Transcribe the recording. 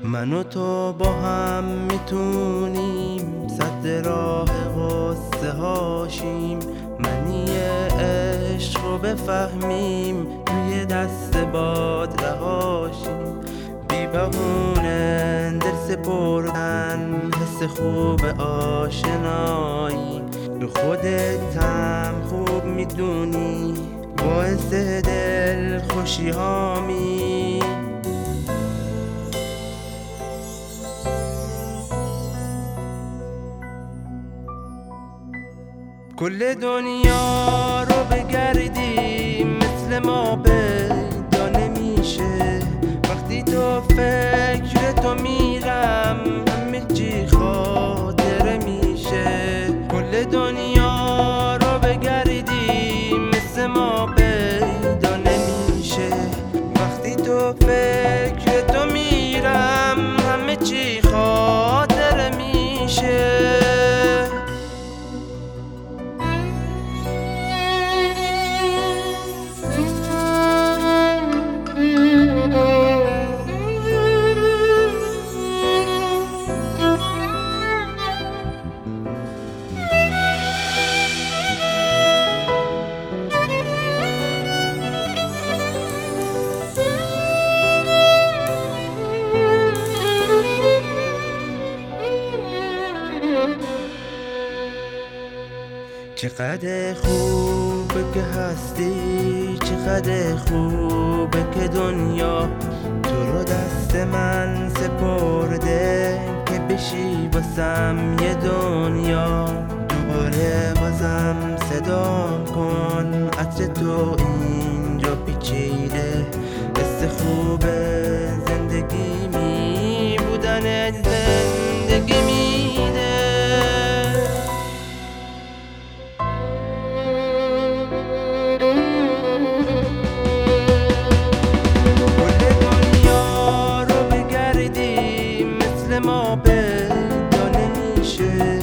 من و تو با هم میتونیم سد راه غصه هاشیم، منی عشق رو بفهمیم توی دست باد رهاشیم. بی بهونه دل سپردن حس خوب آشنایی، تو خودت هم خوب میدونی باعث دل خوشی هامی. کل دنیا رو بگردیم مثل ما پیدا نمیشه، وقتی تو فکر تو میرم همه چی خاطره میشه. کل دنیا رو بگردیم مثل ما پیدا نمیشه، وقتی تو فکر تو میرم همه چی خاطره میشه. چقدر خوبه که هستی، چقدر خوبه که دنیا تو رو دست من سپرده که بشی واسم یه دنیا. دوباره بازم صدام کن، عطر تو اینجا پیچیده، حس خوب زندگی می بودن زندگی میده. ما پیدا نمیشه،